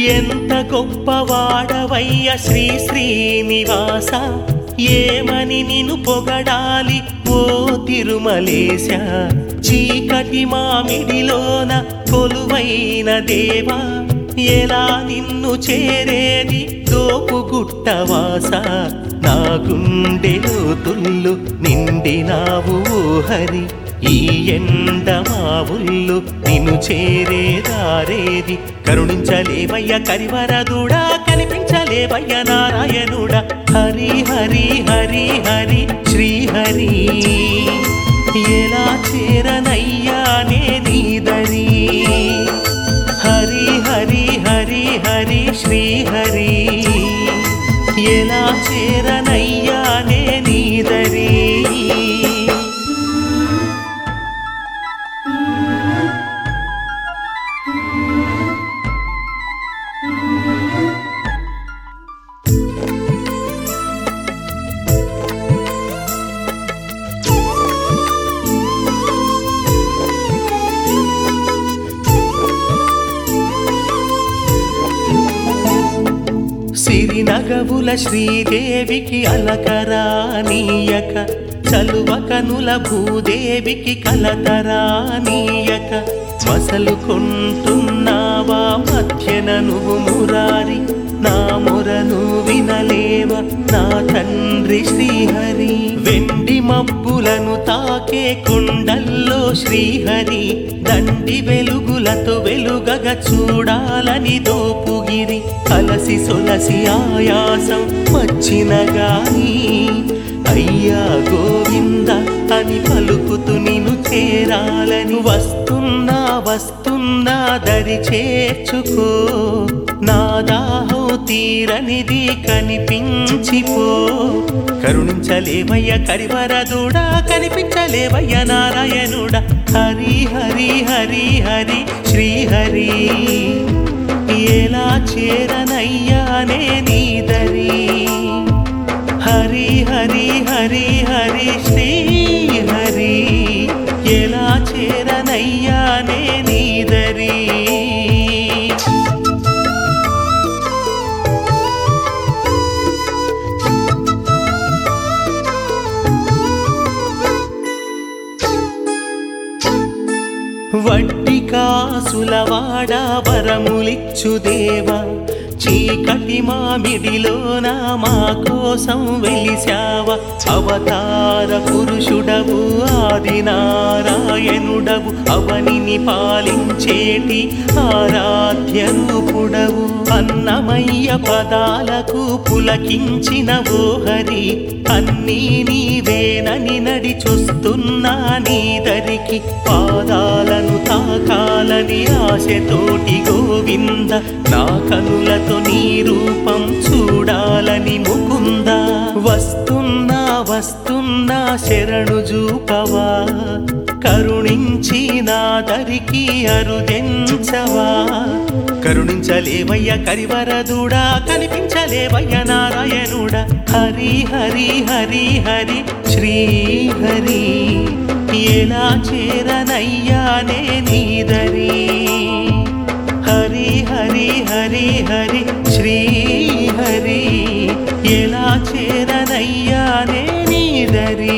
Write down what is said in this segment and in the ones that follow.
ఎంత గొప్పవాడవయ్య శ్రీ శ్రీనివాస, ఏమని నిన్ను పొగడాలి ఓ తిరుమలేశ. చీకటి మామిడిలోన కొలువైన దేవా, ఎలా నిన్ను చేరేది దోపుగుట్టవాస. నా గుండెలో తుల్లు నిండినావు ఓ హరి, ఈ ఎండ మావుళ్ళు నిన్ను చేరేదారేది. కరుణించలేవయ్య కరివరదుడా, కనిపించలేవయ్య నారాయణుడా. హరి హరి హరి హరి శ్రీహరి, ఎలా చేరనయ్యా నే నీదరి. హరి హరి హరి హరి శ్రీహరి, ఎలా చేరనయ్యా నే నీదరి. సిరినగవుల శ్రీదేవికి అలకరానీయక, చలువకనుల భూదేవికి కలతరానీయక, మసలుకుంటున్నావా మధ్యన నువ్వు మురారి. నా మొరను వినలేవ నా తండ్రి శ్రీహరి. వెండి మబ్బులను తాకే కుండల్లో శ్రీహరి, దండి వెలుగులతో వెలుగగ చూడాలని దోపుగిరి. అలసి సొలసి ఆయాసం వచ్చిన గాని, అయ్యా గోవింద అని పలుకుతూ నిన్ను చేరాలని. వస్తున్నా వస్తున్నా దరి చేర్చుకో, నా దాహం తీరనిది కనిపించిపో. కరుణించలేవయ్య కరివరదుడా, కనిపించలేవయ్య నారాయణుడా. హరి హరి హరి హరి శ్రీహరి, ఎలా చేరనయ్యా నే నీదరి. హరి హరి హరి హరి శ్రీహరి, ఎలా చేరనయ్యా నే నీదరి. వడ్డి కాసులవాడా వరములిచ్చు దేవా, చీకటి మామిడిలోన మా కోసం వెలిశావా. అవతార పురుషుడవు ఆది నారాయణుడవు, అవనిని పాలించేటి ఆరాధ్య రూపుడవు. అన్నమయ్య పదాలకు పులకించిన ఓ హరి, అన్నీ నీవేనని నడిచొస్తున్నా నీదరికి. పాదాలను తాకాలని ఆశతోటి గోవింద, నా కనులతో నీ రూపం చూడాలని ముకుంద. వస్తున్నా వస్తున్నా శరణు జూపవా, కరుణించి నా దరికి అరుదెంచవా. కరుణించలేవయ్య కరివరదుడా, కనిపించలేవయ్య నారాయణుడా. హరి హరి హరి హరి శ్రీహరి, ఎలా చేరనయ్యా నే నీదరి. హరి హరి హరి హరి శ్రీహరి, ఎలా చేరనయ్యా నే నీదరి.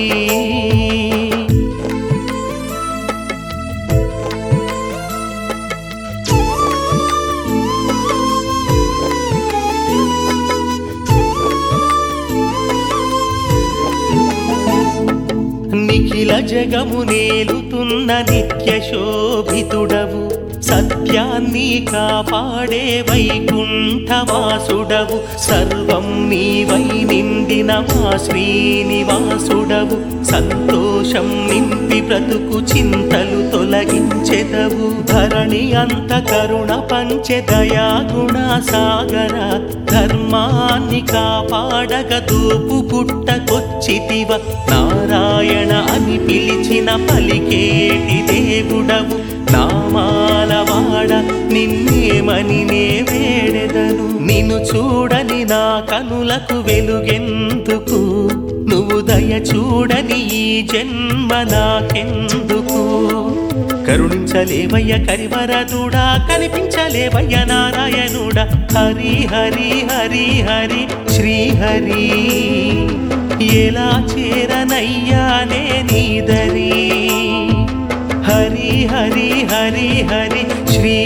నిఖిల జగము నేలుతున్న నిత్య శోభితుడవు, సత్యాన్ని కాపాడే వైకుంఠవాసుడవు. సర్వం నీవై నిండిన మా శ్రీనివాసుడవు, సంతోషం నింపి బ్రతుకు చింతలు తొలగించెదవు. ధరణి అంత కరుణ పంచె దయా గుణ సాగర, ధర్మాన్ని కాపాడగ దూపు పుట్టకొచ్చితివ. నారాయణ అని పిలిచిన పలికేటి దేవుడవు, నామాలవాడ నిన్నేమని నే వేడెదను. నిన్ను చూడని నా కనులకు వెలుగెందుకు, నువ్వు దయ చూడని ఈ జన్మ నాకెందుకు. కరుణించలేవయ్య కరివరదుడా కనిపించలేవయ్య నారాయణుడా హరి హరి హరి హరి శ్రీహరి ఎలా చేరనయ్యానే నీదరి హరి హరి హరి హరి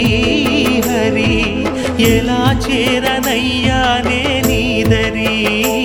శ్రీహరి ఎలా చేరనయ్యానే నీదరి